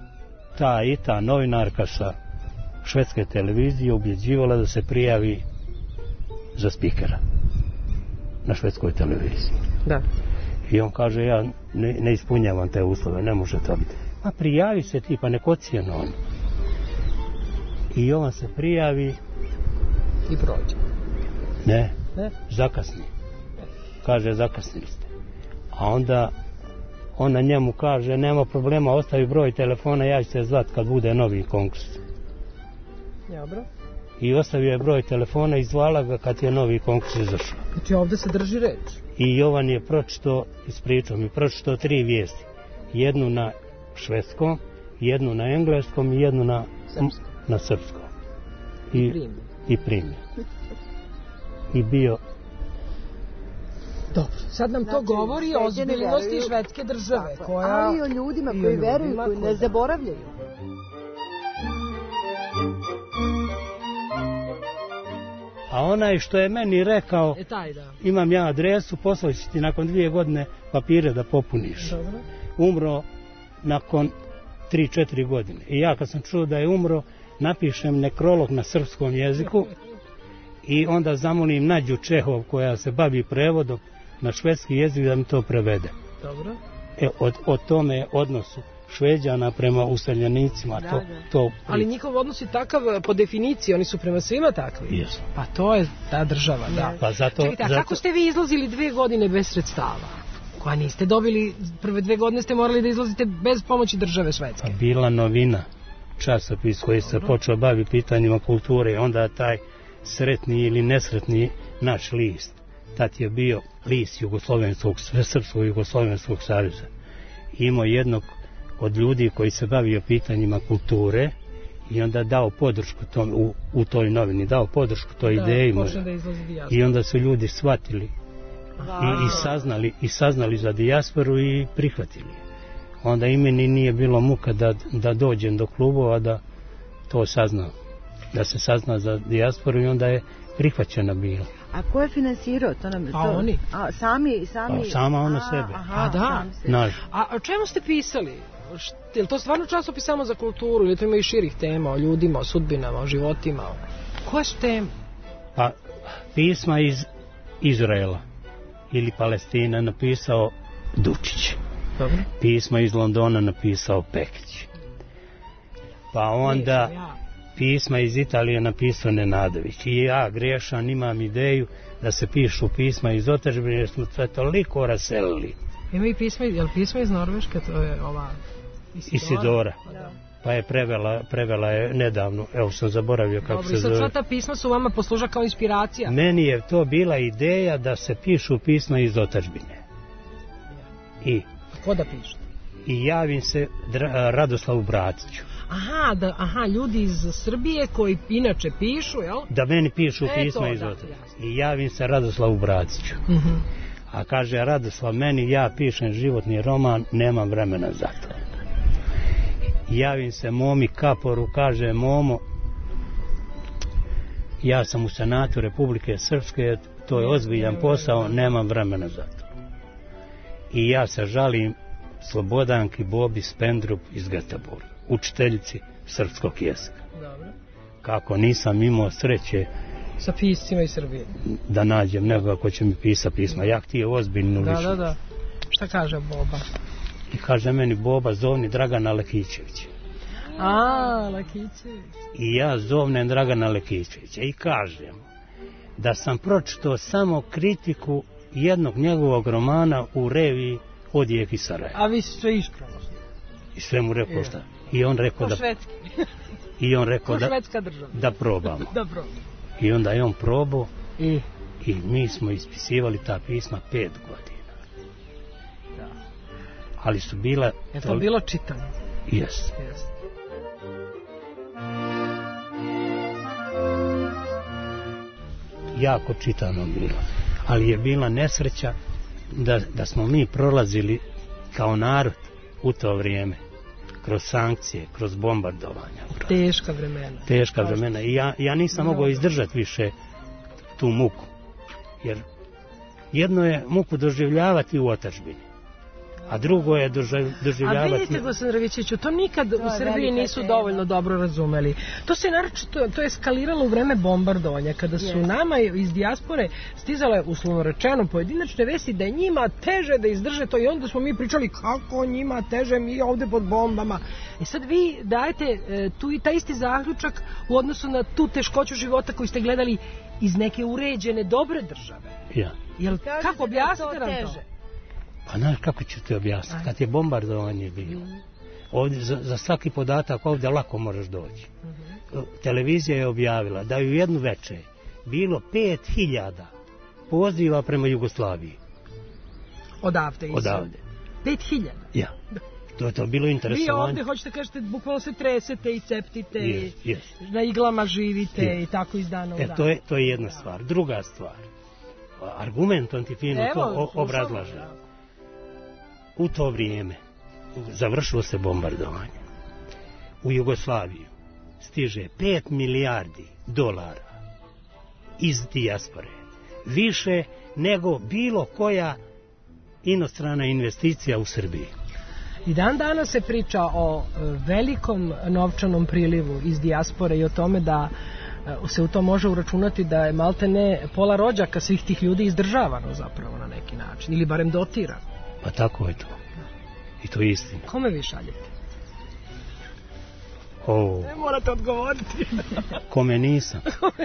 D: ta novinarka sa švedske televizije ubjeđivala da se prijavi za spikera na švedskoj televiziji.
C: Da.
D: I on kaže, ja ne ispunjavam te uslove, ne može to biti. A prijavi se ti, pa nek ocijeno on. I on se prijavi
C: i prođe.
D: Ne, zakasni. Kaže, zakasnili ste. A onda ona njemu kaže, nema problema, ostavi broj telefona, ja ću se zvat kad bude novi konkurs.
C: Dobro.
D: I ostavio je broj telefona i zvala ga kad je novi konkurs izašao.
C: Znači ovdje se drži reč.
D: I Jovan je ispričao mi 3 vijesti. Jednu na švedskom, jednu na engleskom i jednu na srpskom. I primio. I bio...
C: Dobro, sad nam to govori o ozbiljnosti švedske države.
E: Ali o ljudima koji veruju, koji ne zaboravljaju.
D: A onaj što je meni rekao, imam ja adresu, poslaću ti nakon 2 godine papire da popuniš.
C: Dobro.
D: Umro nakon 3-4 godine. I ja kad sam čuo da je umro, napišem nekrolog na srpskom jeziku i onda zamolim Nađu Čehov koja se bavi prevodom na švedski jezik da mi to prevede.
C: Dobro.
D: O tome odnosu Šveđana prema useljenicima.
C: Ali njihov odnos je takav po definiciji, oni su prema svima takvi.
D: Jesu.
C: Pa to je ta država, da.
D: Pa
C: čekajte, a kako ste vi izlazili 2 godine bez sredstava? Koja niste dobili, prve 2 godine ste morali da izlazite bez pomoći države Švedske.
D: Pa bila novina, časopis koji se počeo baviti pitanjima kulture, onda taj sretni ili nesretni naš list. Tad je bio list Srpskog Jugoslovenskog saveza. Imao jednog od ljudi koji se bavio pitanjima kulture i onda dao podršku u toj novini, dao podršku toj ideji. I onda su ljudi shvatili i saznali za dijasporu i prihvatili. Onda i meni nije bilo muka da dođem do klubova da to saznam. Da se sazna za dijasporu i onda je prihvaćena bila.
E: A ko je finansirao? To nam,
C: A oni?
E: Sami?
D: Sama ona sebe.
C: A da. A o čemu ste pisali? Je li to stvarno časopis samo za kulturu ili to ima i širih tema o ljudima, o sudbinama, o životima? Koje su teme?
D: Pa pisma iz Izraela ili Palestine napisao Dučić.
C: Dobro.
D: Pisma iz Londona napisao Pekić. Pa onda pisma iz Italije napisao Nenadović. I ja, grešan, imam ideju da se pišu pisma iz otadžbine, jer smo sve toliko raselili.
C: Ima i pisma, je li pisma iz Norveške, to je ova
D: Isidora. Pa je prevela je nedavno, evo sam zaboravio kako se zove.
C: Sva ta pisma su vama posluža kao inspiracija?
D: Meni je to bila ideja da se pišu pisma iz otadžbine.
C: Ko da piše?
D: I javim se Radoslavu Bratiću.
C: Aha, ljudi iz Srbije koji inače pišu, jel?
D: Da meni pišu pisma iz otadžbine. I javim se Radoslavu Bratiću. A kaže Radoslav, meni ja pišem životni roman, nemam vremena za to. Javim se Momi Kaporu, kaže Momo, ja sam u Senatu Republike Srpske, to je ozbiljan posao, nemam vremena za to. I ja se žalim Slobodanki Bobi Spendrup iz Göteborga, učiteljici srpskog jezika.
C: Dobro.
D: Kako nisam imao sreće
C: sa piscima iz Srbije
D: da nađem nekoga ko će mi pisati pisma. Ja htio ozbiljnu ličnost.
C: Da. Šta kaže Boba?
D: I kaže meni Boba, zovni Dragana Lekićevića.
C: Lekićević.
D: I ja zovnem Dragana Lekićevića i kažem da sam pročitao samo kritiku jednog njegovog romana u reviji Odjek iz Sarajeva.
C: A vi sve ispravno.
D: I sve mu rekao šta. I on rekao da probamo. I onda je on probao i mi smo ispisivali ta pisma 5 godina.
C: Da.
D: Ali su bila...
C: Je to bilo čitano?
D: Jes. Jako čitano bilo. Ali je bila nesreća da smo mi prolazili kao narod u to vrijeme. Kroz sankcije, kroz bombardovanja. Teška vremena. I ja nisam mogao izdržati više tu muku. Jer jedno je muku doživljavati u otadžbini, a drugo je doživljavati...
C: A vidite, gospodin Ravićeviću, to nikad u Srbiji nisu dovoljno dobro razumeli. To se naročito, to je eskaliralo u vreme bombardovanja, kada su nama iz dijaspore stizale, uslovno rečeno, pojedinačne vesti da je njima teže da izdrže to i onda smo mi pričali kako njima teže, mi ovde pod bombama. I sad vi dajete tu i taj isti zaključak u odnosu na tu teškoću života koju ste gledali iz neke uređene, dobre države.
D: Ja.
C: Kako objasnite nam to?
D: Pa znaš kako ću ti objasniti, kad je bombardovanje bilo, ovdje, za svaki podatak ovdje lako možeš doći. Televizija je objavila da je u jednu večer bilo 5000 poziva prema Jugoslaviji.
C: Odavde? 5000?
D: Ja. To je to bilo interesovanje.
C: Vi ovdje hoćete kažete, bukvalno se tresete i ceptite i na iglama živite i tako iz dana u dan.
D: To je jedna stvar. Druga stvar, argument on ti fino to obrazlaže. U to vrijeme završilo se bombardovanje. U Jugoslaviju stiže 5 milijardi dolara iz dijaspore. Više nego bilo koja inostrana investicija u Srbiji.
C: I dan danas se priča o velikom novčanom prilivu iz dijaspore i o tome da se u to može uračunati da je maltene pola rođaka svih tih ljudi izdržavano zapravo na neki način, ili barem dotirano.
D: Pa tako je to. I to je istina.
C: Kome vi šaljete? Ne morate odgovoriti.
D: Kome nisam.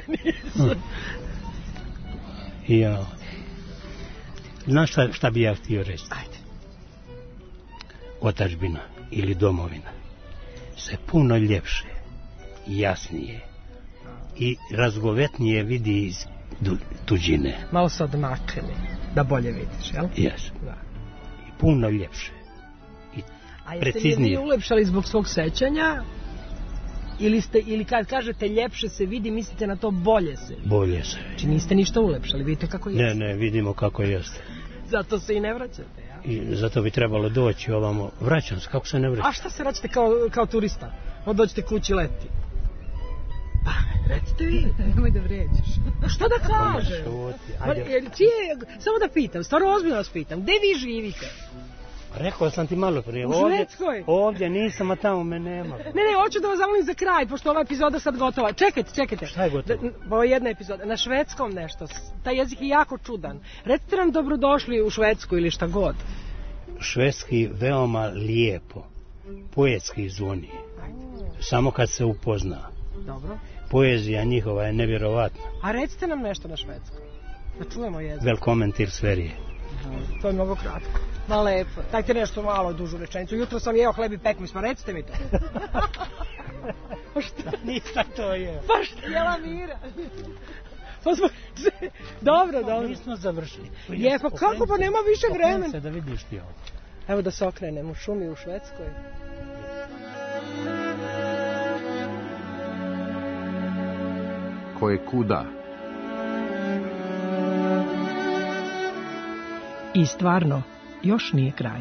D: Znaš šta bi ja htio reći?
C: Ajde.
D: Otadžbina ili domovina se puno ljepše, jasnije i razgovetnije vidi iz tuđine.
C: Malo se odmakne, da bolje vidiš, jel?
D: Jes. I puno ljepše.
C: A jeste li vi ulepšali zbog svog sećanja? Ili kad kažete ljepše se vidi, mislite na to bolje se vidi?
D: Bolje se vidi.
C: Znači niste ništa ulepšali, vidite kako jeste?
D: Ne, vidimo kako jeste.
C: Zato se i ne vraćate, ja?
D: I zato bi trebalo doći ovamo. Vraćam se, kako se ne vraćam?
C: A šta se vraćate kao turista? Dođete kući leti? Pa, recite vi.
E: Nemoj da vređaš.
C: Što da kažem? Samo da pitam, stvarno ozbiljno vas pitam, gde vi živite?
D: Rekao sam ti malo prije.
C: U Švedskoj?
D: Ovdje nisam, a tamo me nema.
C: Ne, hoću da vas zamolim za kraj, pošto ova epizoda sad gotova. Čekajte.
D: Šta je gotovo?
C: Ovo je jedna epizoda. Na švedskom nešto. Taj jezik je jako čudan. Recite nam dobrodošli u Švedsku ili šta god.
D: Švedski veoma lijepo. Poetski zvoni. Samo kad se upozna.
C: Dobro.
D: Poezija njihova je nevjerovatna.
C: A recite nam nešto na švedskom. Da čujemo jezik.
D: Velkommen til Sverige.
C: To je mnogo kratko. Ma lepo. Dajte nešto malo dužu rečenicu. Jutro sam jeo hleb i pekmez, pa recite mi to.
D: Pa šta? Nisam to jeo.
C: Pa šta?
E: Jela Mira.
C: Pa smo... Dobro.
D: Nismo završili.
C: Je, pa kako, pa nema više vremena.
D: Okreni se da vidiš ti ovo.
C: Evo da se okrenem u šumi u Švedskoj.
A: Ko je kuda?
C: I stvarno, još nije kraj.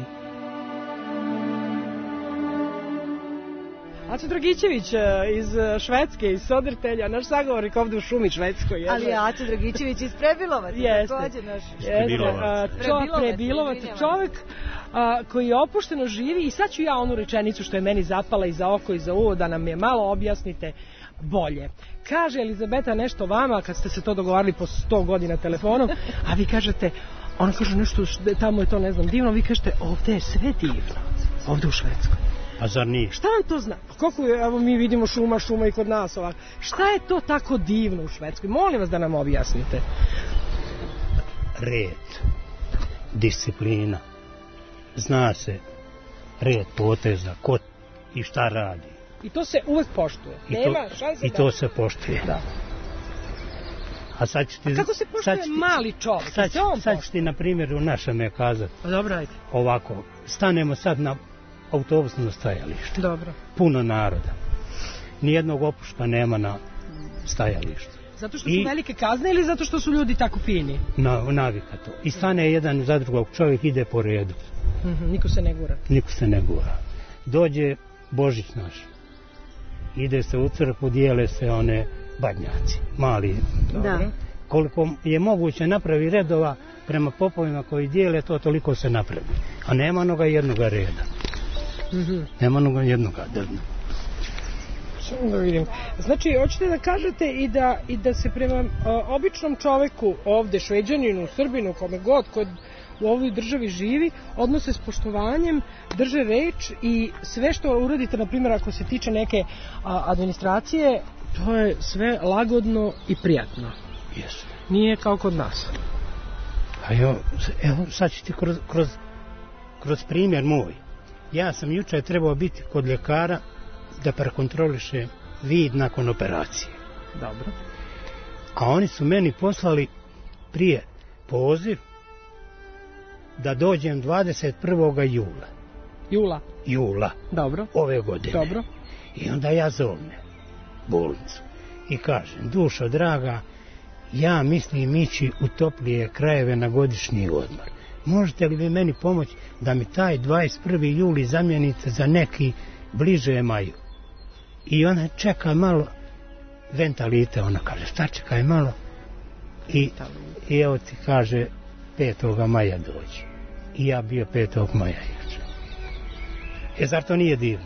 C: Aco Dragićević iz Švedske, iz Sodertelja, naš sagovornik ovdje u šumi Švedskoj.
E: Ali je Aco Dragićević iz Prebilovaca.
C: Jeste. Prebilovac, čovjek koji opušteno živi, i sad ću ja onu rečenicu što je meni zapala i za oko i za uvo, da nam je malo objasnite bolje. Kaže Elizabeta nešto vama, kad ste se to dogovarali po 100 godina telefonom, a vi kažete, ona kaže nešto, tamo je to ne znam divno, vi kažete, ovdje je sve divno, ovdje u Švedskoj.
D: A zar nije?
C: Šta vam to zna? Koliko je, evo mi vidimo šuma i kod nas ovako. Šta je to tako divno u Švedskoj? Molim vas da nam objasnite.
D: Red, disciplina, zna se red poteza, ko i šta radi.
C: I to se uvek poštuje. Nema šanse.
D: I to se poštuje.
C: Da.
D: A sad ću ti...
C: A kako se poštuje mali čovjek?
D: Sad ću ti na primjer u našem kazati.
C: Dobro, ajde.
D: Ovako, stanemo sad na autobusno stajalište.
C: Dobro.
D: Puno naroda. Nijednog opuška nema na stajalištu.
C: Zato što su velike kazne ili zato što su ljudi tako fini?
D: Navika to. I stane jedan za drugog, čovjek ide po redu.
C: Niko se ne gura.
D: Dođe Božić naš. Ide se u crkvu, dijele se one badnjaci, mali.
E: Da.
D: Koliko je moguće napravi redova prema popovima koji dijele, to toliko se napravi. A nema onoga jednoga reda. Nema onoga jednoga.
C: Da vidim. Znači, hoćete da kažete i da se prema običnom čoveku ovde, Šveđaninu, Srbinu, kome god, kod u ovoj državi živi, odnose s poštovanjem, drže reč i sve što uradite, na primjer, ako se tiče neke administracije, to je sve lagodno i prijatno.
D: Jesu.
C: Nije kao kod nas.
D: A evo sad ću ti kroz primjer moj. Ja sam jučer trebao biti kod ljekara da prekontroliše vid nakon operacije.
C: Dobro.
D: A oni su meni poslali prije poziv da dođem 21. jula.
C: Dobro.
D: Ove godine.
C: Dobro.
D: I onda ja zovem bolnicu i kažem, dušo draga, ja mislim ići u toplije krajeve na godišnji odmor. Možete li vi meni pomoći da mi taj 21. juli zamijenite za neki bliže maju? I ona čeka malo, ventalite, ona kaže, šta čekaj malo? I evo ti kaže, 5. maja dođi. I ja bio 5. maja juče. Zar to nije divno?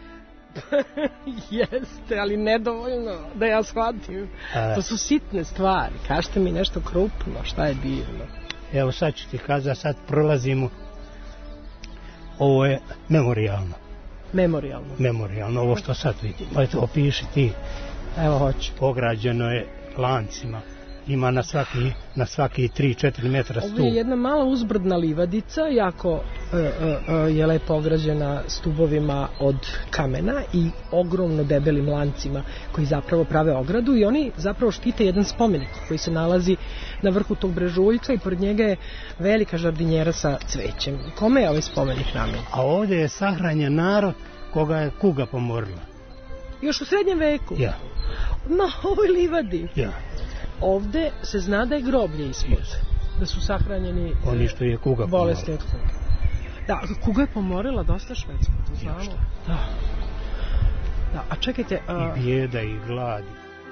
C: Jeste, ali nedovoljno da ja shvatim. To su sitne stvari. Kažete mi nešto krupno, šta je divno.
D: Evo sad ću ti kazati, sad prolazimo. Ovo je memorijalno. Memorijalno, ovo što sad vidim. Eto, opiši ti.
C: Evo, hoću.
D: Ograđeno je lancima. Ima na svaki 3-4 metra stup.
C: Ovo je jedna mala uzbrdna livadica, jako je lepo ograđena stubovima od kamena i ogromno debelim lancima koji zapravo prave ogradu i oni zapravo štite jedan spomenik koji se nalazi na vrhu tog brežuljka i pored njega je velika žardinjera sa cvećem. Kome je ovaj spomenik namenjen?
D: A ovdje je sahranjen narod koga je kuga pomorila.
C: Još u srednjem veku?
D: Ja.
C: Na ovoj livadi?
D: Ja.
C: Ovde se zna da je groblje ispod, da su sahranjeni
D: oni što je kuga
C: bolesti od kuga. Da, kuga je pomorila dosta Švedsku, to znamo. Da, a čekajte...
D: I bijeda i gladi.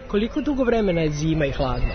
C: Koliko dugo vremena je zima i hladno?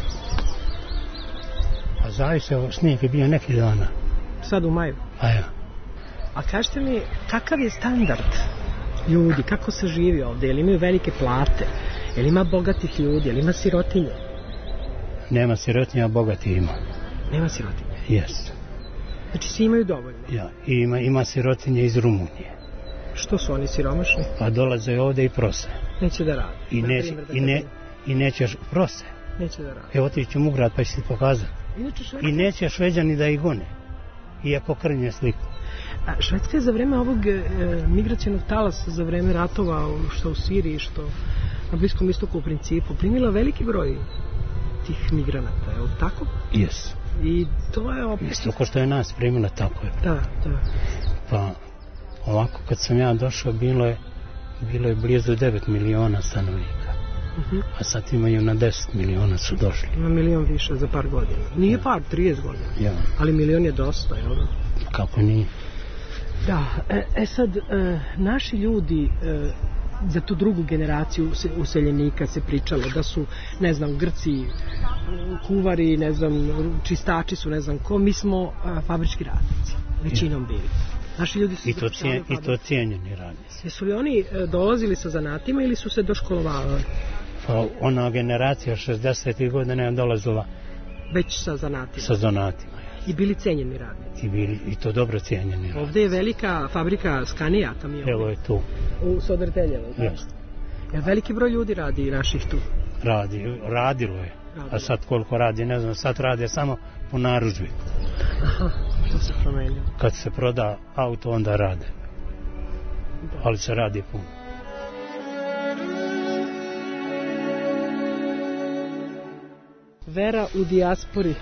D: A zavise, snijeg je bio neki dana.
C: Sad u maju?
D: A ja.
C: A kažete mi, kakav je standard ljudi, kako se živi ovde? Jel imaju velike plate? Jel ima bogatih ljudi? Jel ima sirotinje?
D: Nema sirotinja, bogati ima.
C: Nema sirotinje?
D: Jes.
C: Znači svi imaju dovoljno?
D: Ja, ima sirotinje iz Rumunije.
C: Što su oni siromašni?
D: Pa dolaze ovde i prose.
C: Neće da rade.
D: I nećeš prose.
C: Neće da rade.
D: Evo otićem u grad pa ćeš ti pokazati. I neće Šveđani da ih gone. Iako krnje sliku.
C: A Švedska je za vreme ovog migracionog talasa, za vreme ratova, što u Siriji, što na Bliskom istoku u principu, primila veliki broj tih migranata, je li tako?
D: Jes.
C: I to je opet...
D: Isto ko što je nas primila, tako je.
C: Da.
D: Pa ovako kad sam ja došao bilo je blizu 9 miliona stanovnika. A sad imaju na 10 miliona su došli.
C: Ima milion više za par godina. Nije par, 30 godina.
D: Ja.
C: Ali milion je dosta, jel da?
D: Kako nije?
C: Da, sad, naši ljudi, za tu drugu generaciju useljenika se pričalo da su, ne znam, Grci, kuvari, ne znam, čistači su, ne znam ko, mi smo fabrički radnici, većinom bili. Naši ljudi su
D: I to cijenjeni radnici.
C: Jesu li oni dolazili sa zanatima ili su se doškolovali?
D: Pa ona generacija 60. godina je dolazila
C: već sa zanatima.
D: Sa zanatima.
C: I bili cijenjeni radnici.
D: I to dobro cijenjeni radnici.
C: Ovde je velika fabrika Scania, tam je.
D: Evo je tu.
C: U Soderteljevu.
D: Jeste.
C: Jel veliki broj ljudi radi naših tu?
D: Radilo je. A sad koliko radi, ne znam, sad radi samo po narudžbi.
C: Aha, to se promenilo.
D: Kad se proda auto, onda rade. Da. Ali se radi puno.
C: Vera u dijaspori.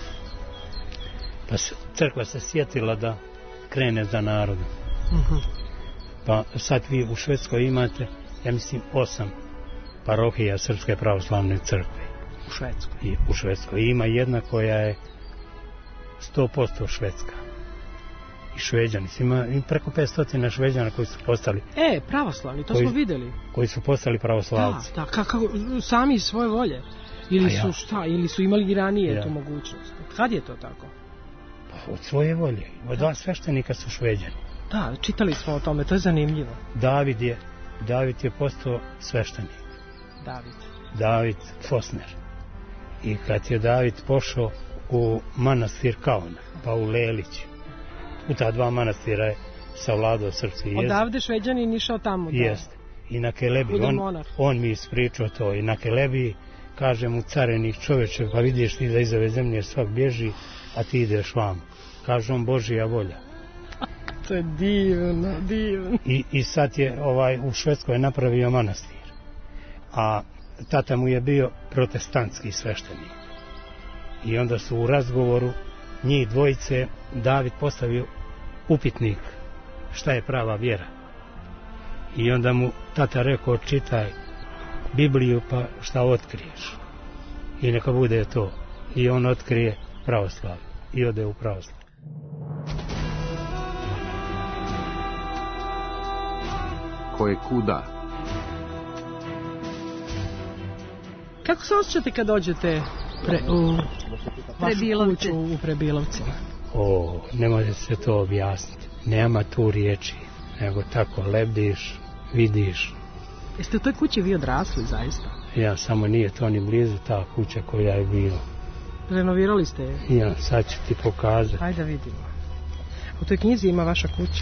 D: Pa crkva se sjetila da krene za narodom. Pa sad vi u Švedskoj imate, ja mislim, 8 parohija Srpske pravoslavne crkve.
C: U Švedskoj?
D: I u Švedskoj. Ima jedna koja je 100% švedska. I Šveđani. Ima preko 500 Šveđana koji su postali...
C: pravoslavni, to smo videli.
D: Koji su postali pravoslavci.
C: Da, kako sami iz svoje volje. Ili su imali i ranije tu mogućnost. Kad je to tako?
D: Pa od svoje volje. Od 2 sveštenika su Šveđani.
C: Da, čitali smo o tome, to je zanimljivo.
D: David je postao sveštenik. David Fosner. I kad je David pošao u manastir Kaun, pa u Lelić, u ta 2 manastira je savladao srpski jezik.
C: Odavde Šveđanin išao tamo?
D: Jeste. I na Kelebi, on mi ispričao to, i na Kelebi kaže mu carenik: čoveče, pa vidiš ti da iz ove zemlje svak bježi, a ti ideš vam. Kaže on: Božija volja.
C: To je divno.
D: I sad je u Švedskoj napravio manastir. A tata mu je bio protestantski sveštenik. I onda su u razgovoru njih dvojice David postavio upitnik šta je prava vjera. I onda mu tata rekao: čitaj Bibliju pa šta otkriješ. I neka bude to. I on otkrije pravoslavlje i ode u pravoslavlje.
A: Ko je kuda?
C: Kako se osjećate kad dođete u vašu kuću u Prebilovcima?
D: Ne može se to objasniti. Nema tu riječi, nego tako lebdiš, vidiš.
C: Jeste u toj kući vi odrasli zaista?
D: Ja, samo nije to ni blizu ta kuća koja je bila.
C: Renovirali ste je?
D: Ja, sad ću ti pokazati.
C: Hajde da vidimo. U toj knjizi ima vaša kuća.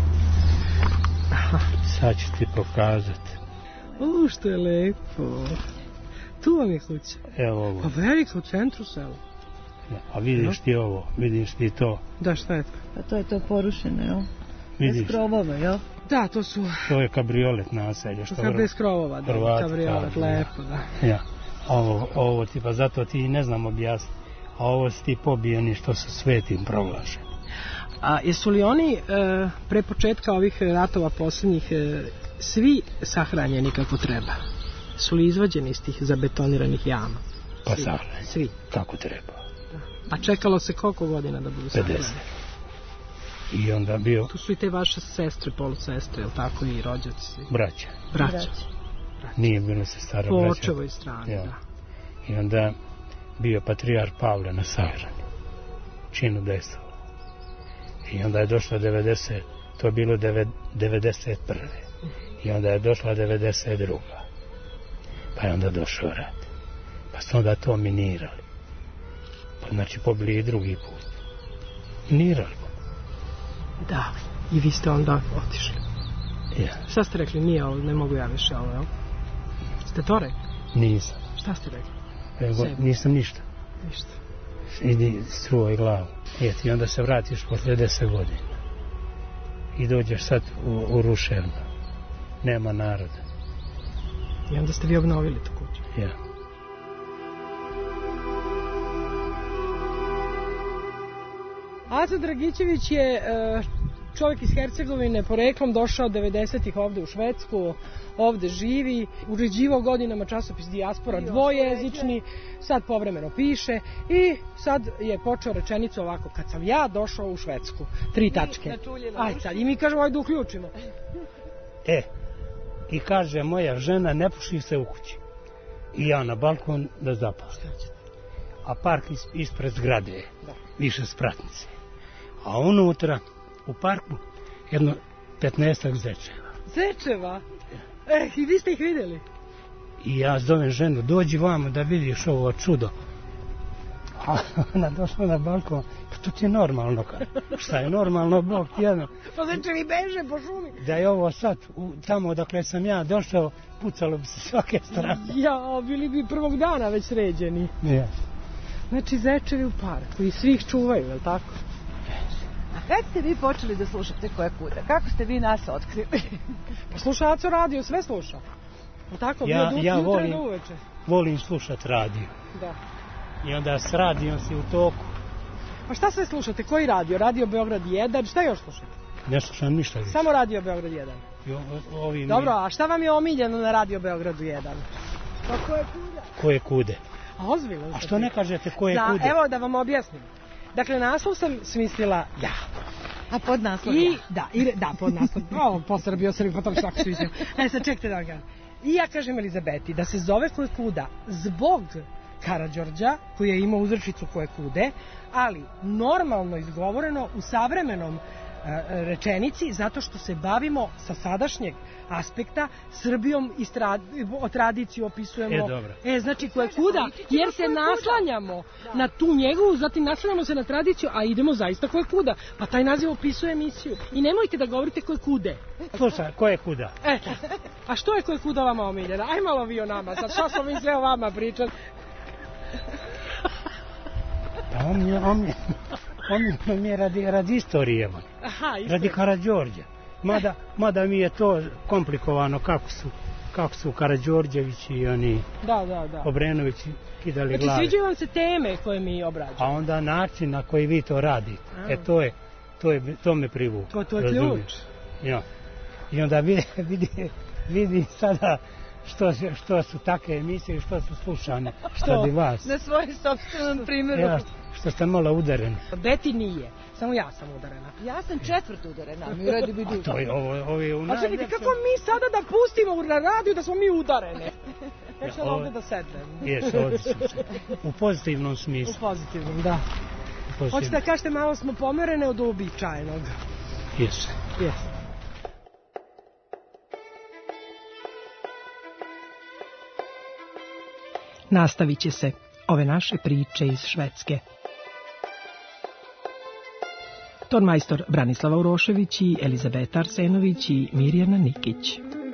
D: Sad ću ti pokazati.
C: Što je lepo. Tu vam je kuća.
D: Evo ovo.
C: Pa velika, u centru sela.
D: A vidiš ti ovo, vidiš ti to.
C: Da, šta je to?
E: Pa to je to porušeno, jel?
D: Vidiš?
E: Bez krovova, jel?
C: Da, to su...
D: To je kabriolet naselje.
C: Bez krovova, da, kabriolet, lepo, da.
D: Ja, ovo ti, pa zato ti ne znam objasniti. A ovo su ti pobijeni što su svetim proglašeni.
C: A jesu li oni pre početka ovih ratova posljednjih svi sahranjeni kako treba? Su li izvađeni iz tih zabetoniranih jama?
D: Pa sahranjeni.
C: Svi?
D: Kako treba.
C: A čekalo se koliko godina da budu sahranjeni?
D: 50. I onda bio...
C: Tu su i te vaše sestre, polusestre, ili tako, i rođaci?
D: Braća. Nije bilo sestara
C: Po
D: braća.
C: očevoj strani,
D: Ja.
C: da.
D: I onda bio patrijarh Pavle na Sajrani, činu 10. I onda je došla 90, to je bilo 91. I onda je došla 92. Pa je onda došao rat. Pa su onda to minirali. Pa znači pobili i drugi put. Minirali.
C: Da, i vi ste onda otišli.
D: Ja,
C: Šta ste rekli? Nije ovo, ne mogu ja više ovo, jel? Ste to rekli?
D: nisam.
C: Šta ste rekli? Sebi.
D: Nisam ništa.
C: Ništa.
D: Idi struvaj glavu. I onda se vratiš posle 10 godina. I dođeš sad u ruševno. Nema naroda.
C: I onda ste vi obnovili tu kuću.
D: Ja.
C: Aca Dragićević je čovjek iz Hercegovine, poreklom došao 90-ih ovde u Švedsku, ovde živi, uređivao godinama časopis Dijaspora dvojezični, sad povremeno piše i sad je počeo rečenicu ovako: kad sam ja došao u Švedsku, 3 tačke. Ajde sad, i mi kažemo ajde uključimo.
D: I kaže moja žena ne puši se u kući. I ja na balkon da zapalim. A park ispred zgrade, više spratnice. A unutra, u parku, jedno 15 zečeva.
C: Zečeva? I vi ste ih vidjeli?
D: I ja zovem ženu, dođi vamo da vidiš ovo čudo. A ona došla na balkon, pa to ti je normalno. Šta je normalno, Bog ti jedno.
C: Pa zečevi beže po šumi.
D: Da je ovo sad, tamo odakle sam ja došao, pucalo bi se svake strane.
C: Ja, bili bi prvog dana već sređeni.
D: Ja.
C: Znači zečevi u parku i svi ih čuvaju, je li tako?
E: A kad ste vi počeli da slušate Ko je kuda? Kako ste vi nas otkrili?
C: Pa sluša Aco radio, sve sluša. Je tako?
D: Ja
C: uveče.
D: volim slušat radio.
C: Da.
D: I onda s radijom si u toku.
C: Pa šta sve slušate? Koji radio? Radio Beograd 1? Šta još slušate?
D: Ne slušam ništa više.
C: Samo Radio Beograd 1. Dobro, a šta vam je omiljeno na Radio Beogradu 1? Pa Ko je kuda?
D: Ko je kude?
C: A ozbiljno?
D: A što ne kažete ko je kude?
C: Evo da vam objasnim. Dakle, naslov sam smislila ja.
E: A pod naslov
C: Da, pod naslov. Posrbio Srbi, pa to svako su izjel. Sad čekajte da vam kažem. I ja kažem Elizabeti da se zove Ko je kuda zbog Karađorđa, koji je imao uzrečicu Ko je kude, ali normalno izgovoreno u savremenom rečenici, zato što se bavimo sa sadašnjeg aspekta Srbijom i tradiciju opisujemo. Znači Ko je kuda, jer se naslanjamo na tu njegovu, zatim naslanjamo se na tradiciju, a idemo zaista Ko je kuda. Pa taj naziv opisuje emisiju. I nemojte da govorite Ko je kude.
D: Slušaj, Ko je kuda?
C: Eto. A što je Ko je kuda vama omiljena? Aj malo vi o nama, sad što smo mi sve o vama pričati?
D: Pa on mi je radi istorije, radi Karađorđa. Mada mi je to komplikovano kako su Karađorđevići i oni Obrenovići kidali glave.
C: Znači sviđaju vam se teme koje mi obrađujemo.
D: A onda način na koji vi to radite, to me privuklo.
C: To je ključ.
D: Ja. I onda vidi sada što su takve emisije i što su slušane. Radi vas.
E: Na svoj sopstvenom primjeru.
D: Ja, što ste malo udareni.
C: Beti nije, samo ja sam udarena.
E: Ja sam 4 udarena, mi radi bi dugo.
D: To je ovo
C: A čekajte, kako mi sada da pustimo na radiju da smo mi udarene? Ja ću ovdje da sednem.
D: Jesi, ovdje sam se. U pozitivnom smislu.
C: U pozitivnom, da. Hoćete da kažete, malo smo pomerene od uobičajenog.
D: Jesi.
C: Jesi. Nastavit će se ove naše priče iz Švedske. Tonmajstor Branislava Urošević i Elizabeta Arsenović i Mirjana Nikić.